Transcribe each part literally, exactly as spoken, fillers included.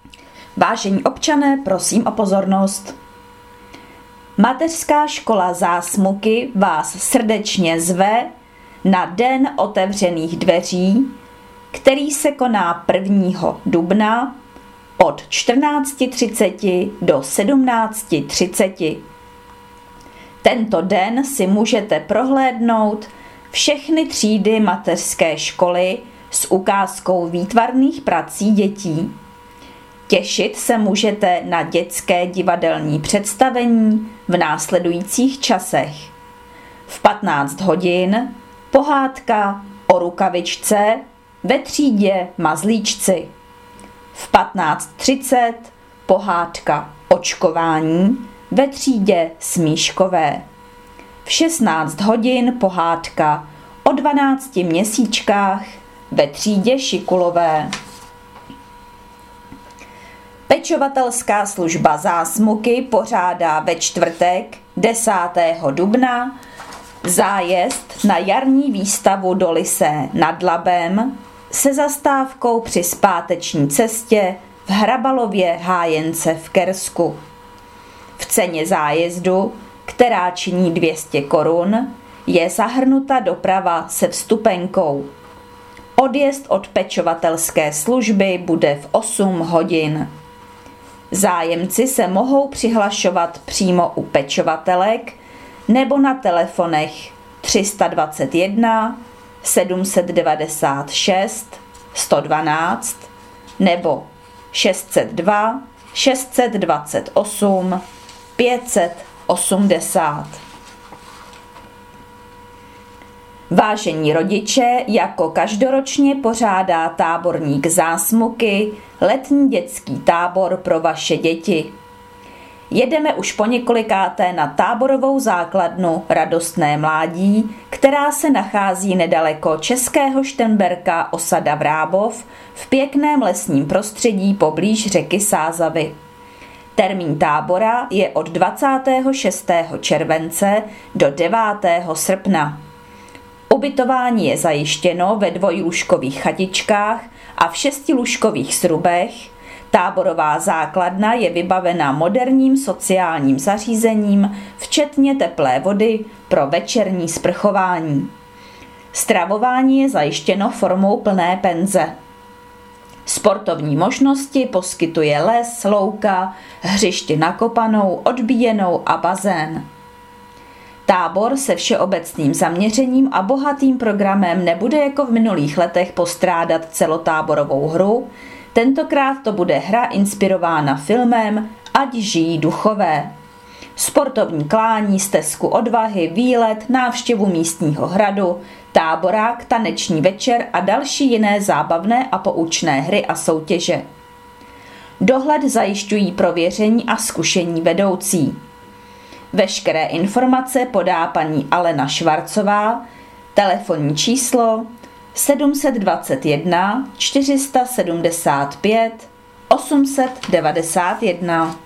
Vážení občané, prosím o pozornost. Mateřská škola Zásmuky vás srdečně zve na Den otevřených dveří, který se koná prvního dubna od čtrnáct třicet do sedmnáct třicet. Tento den si můžete prohlédnout všechny třídy mateřské školy s ukázkou výtvarných prací dětí. Těšit se můžete na dětské divadelní představení v následujících časech. V patnáct hodin pohádka o rukavičce ve třídě Mazlíčci. V patnáct třicet pohádka Očkování ve třídě Smíškové. V šestnáct hodin pohádka o dvanácti měsíčkách ve třídě Šikulové. Pečovatelská služba Zásmuky pořádá ve čtvrtek desátého dubna zájezd na jarní výstavu do Lysé nad Labem se zastávkou při zpáteční cestě v Hrabalově Hájence v Kersku. V ceně zájezdu, která činí dvě stě korun, je zahrnuta doprava se vstupenkou. Odjezd od pečovatelské služby bude v osm hodin. Zájemci se mohou přihlašovat přímo u pečovatelek nebo na telefonech tři sta dvacet jedna, sedm set devadesát šest, sto dvanáct nebo šest set dva, šest set dvacet osm, pět set osmdesát. Vážení rodiče, jako každoročně pořádá táborník Zásmuky letní dětský tábor pro vaše děti. Jedeme už po několikáté na táborovou základnu Radostné mládí, která se nachází nedaleko Českého Štenberka osada Vrábov v pěkném lesním prostředí poblíž řeky Sázavy. Termín tábora je od dvacátého šestého července do devátého srpna. Ubytování je zajištěno ve dvojlůžkových chatičkách a v šestilůžkových srubech. Táborová základna je vybavena moderním sociálním zařízením, včetně teplé vody pro večerní sprchování. Stravování je zajištěno formou plné penze. Sportovní možnosti poskytuje les, louka, hřiště na kopanou, odbíjenou a bazén. Tábor se všeobecným zaměřením a bohatým programem nebude jako v minulých letech postrádat celotáborovou hru, tentokrát to bude hra inspirována filmem Ať žijí duchové. Sportovní klání, stezku odvahy, výlet, návštěvu místního hradu, táborák, taneční večer a další jiné zábavné a poučné hry a soutěže. Dohled zajišťují prověření a zkušení vedoucí. Veškeré informace podá paní Alena Švarcová, telefonní číslo sedm set dvacet jedna čtyři sta sedmdesát pět osm set devadesát jedna.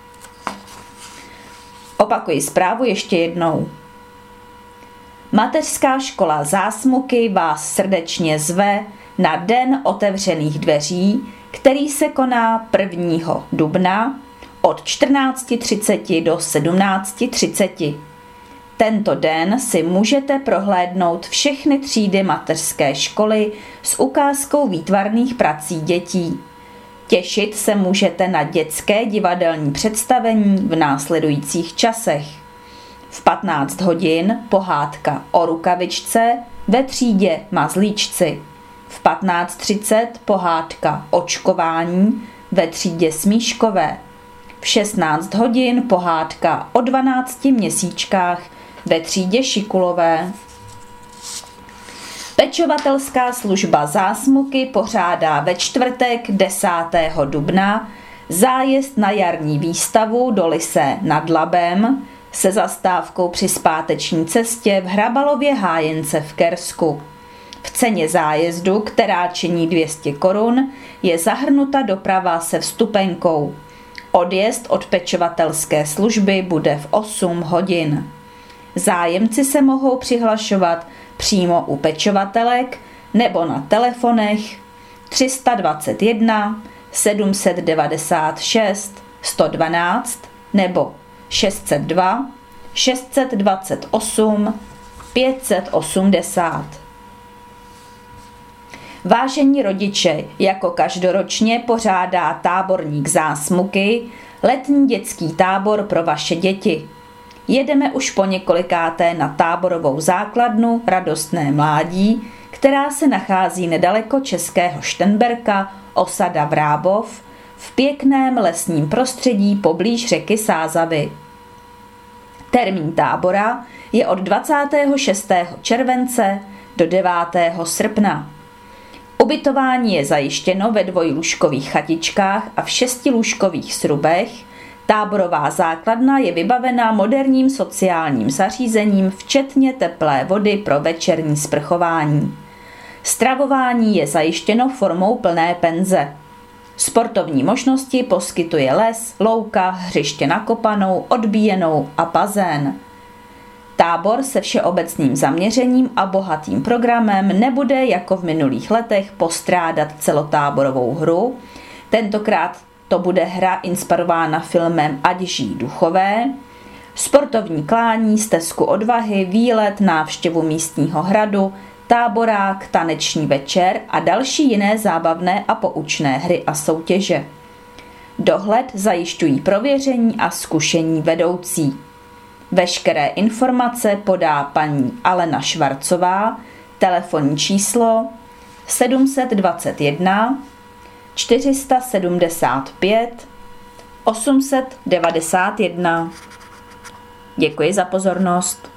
Opakuji zprávu ještě jednou. Mateřská škola Zásmuky vás srdečně zve na Den otevřených dveří, který se koná prvního dubna od čtrnáct třicet do sedmnáct třicet. Tento den si můžete prohlédnout všechny třídy mateřské školy s ukázkou výtvarných prací dětí. Těšit se můžete na dětské divadelní představení v následujících časech. V patnáct hodin pohádka o rukavičce ve třídě Mazlíčci. V patnáct třicet pohádka Očkování ve třídě Smíškové. V šestnáct hodin pohádka o dvanácti měsíčkách ve třídě Šikulové. Pečovatelská služba Zásmuky pořádá ve čtvrtek desátého dubna zájezd na jarní výstavu do Lysé nad Labem se zastávkou při zpáteční cestě v Hrabalově Hájence v Kersku. V ceně zájezdu, která činí dvě stě korun, je zahrnuta doprava se vstupenkou. Odjezd od pečovatelské služby bude v osm hodin. Zájemci se mohou přihlašovat přímo u pečovatelek nebo na telefonech tři sta dvacet jedna, sedm set devadesát šest sto dvanáct nebo šest set dva šest set dvacet osm pět set osmdesát. Vážení rodiče, jako každoročně pořádá táborník Zásmuky letní dětský tábor pro vaše děti. Jedeme už po několikáté na táborovou základnu Radostné mládí, která se nachází nedaleko českého Šternberka, osada Vrábov, v pěkném lesním prostředí poblíž řeky Sázavy. Termín tábora je od dvacátého šestého července do devátého srpna. Ubytování je zajištěno ve dvojlůžkových chatičkách a v šestilůžkových srubech. Táborová základna je vybavená moderním sociálním zařízením, včetně teplé vody pro večerní sprchování. Stravování je zajištěno formou plné penze. Sportovní možnosti poskytuje les, louka, hřiště na kopanou, odbíjenou a bazén. Tábor se všeobecným zaměřením a bohatým programem nebude jako v minulých letech postrádat celotáborovou hru. Tentokrát to bude hra inspirována filmem Ať žijí duchové, sportovní klání, stezku odvahy, výlet, návštěvu místního hradu, táborák, taneční večer a další jiné zábavné a poučné hry a soutěže. Dohled zajišťují prověření a zkušení vedoucí. Veškeré informace podá paní Alena Švarcová, telefonní číslo sedm set dvacet jedna čtyři sta sedmdesát pět osm set devadesát jedna. Děkuji za pozornost.